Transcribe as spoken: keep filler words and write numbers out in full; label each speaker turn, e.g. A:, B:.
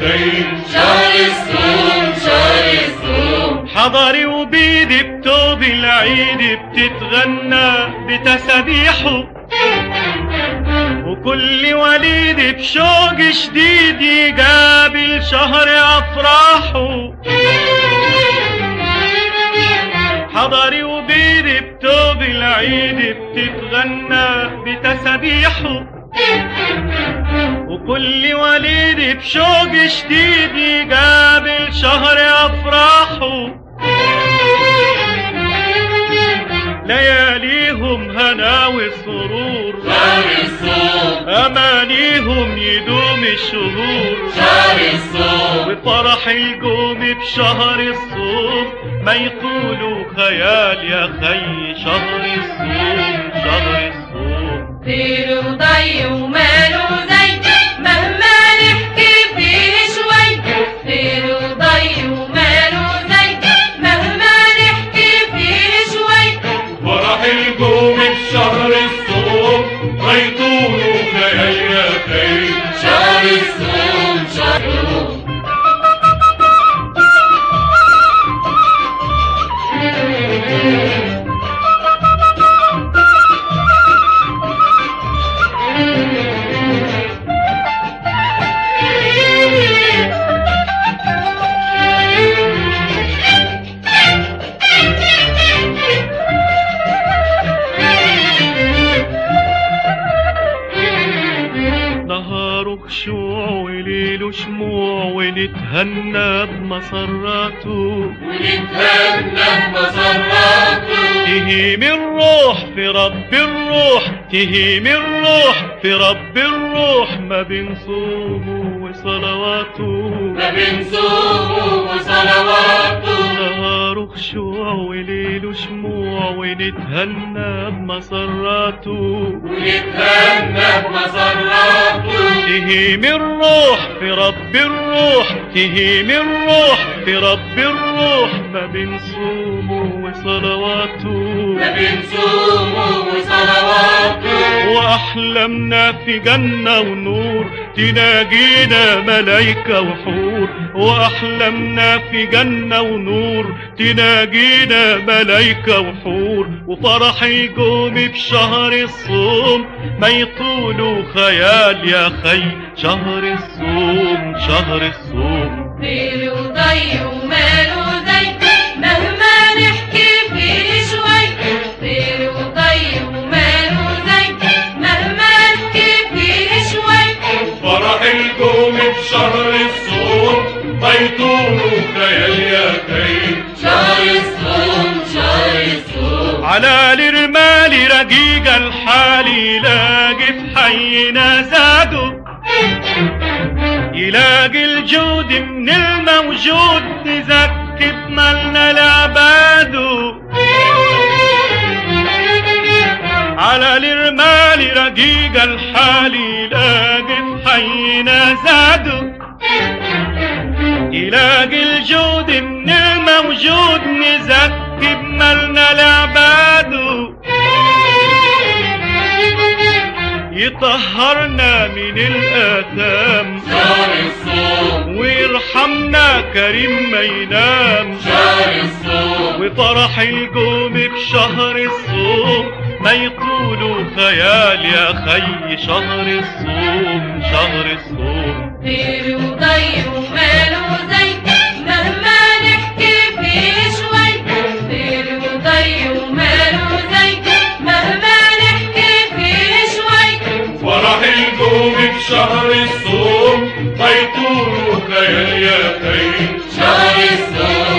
A: خير شهر الصوم شهر الصوم.
B: حضري وبيدي بتوب العيد بتتغنى بتسابيحه، وكل وليد بشوق شديد يقابل شهر أفراحه. حضري وبيدي بتوب العيد بتتغنى بتسابيحه، وكل وليد بشوق شديد يقابل شهر أفراحه. لياليهم هنا وسرور
A: شهر الصوم،
B: أمانيهم يدوم الشهور
A: شهر الصوم.
B: وفرح القوم بشهر الصوم ما يقولوا خيال يا خي. شهر الصوم شهر الصوم.
C: خير وضي وماله زي مهما نحكي فيه شوي. خير وضي وماله زي مهما نحكي فيه شوي.
A: فرح القوم بشهر الصوم ما يطولوا خيال يا خير شهر الصوم شهر الصوم.
B: خشوع وليل شموع ونتهنى بمسراته،
A: ونتهنى بمسراته.
B: تهيم الروح في رب الروح، تهيم الروح في رب الروح ما بين صومه وصلواته،
A: ما بين صومه وصلواته.
B: نهار خشوع وليل شموع ونتهنى بمسراته،
A: ونتهنى بمسراته.
B: تهيم الروح في رب الروح، تهيم الروح في رب الروح ما بين صومه وصلواته،
A: ما بين صومه وصلواته.
B: وأحلامنا في جنة ونور تناجينا ملايكة وحور، وأحلامنا في جنة ونور تناجينا ملايكة وحور. وفرح يقوم بشهر الصوم ما يطولوا خيال يا خي. شهر الصوم شهر الصوم.
C: خير وضي وماله زي مهما نحكي فيه شوي. خير وضي وماله زي مهما نحكي فيه شوي.
A: فرح القوم بشهر الصوم ما يطولوا خيال يا خير شهر الصوم شهر الصوم.
B: على الرمال رقيق الحال يلاقي في حينا زاده، يلاقي الجود من الموجود تزكي بمالنا لعباده. على الرمال رقيق الحال يلاقي في حينا زاده، يلاقي الجود من الموجود نزكي بمالنا لعباده. يطهرنا من الآثام
A: شهر الصوم،
B: ويرحمنا كريم ما ينام
A: شهر الصوم.
B: وفرح القوم بشهر الصوم ما يطولوا خيال يا خي. شهر الصوم شهر الصوم.
C: خير وضي وماله زي مهما نحكي فيه شوي. خير وضي وماله زي مهما نحكي فيه شوي.
A: فرح القوم بشهر الصوم ما يطولوا خيال يا خير شهر الصوم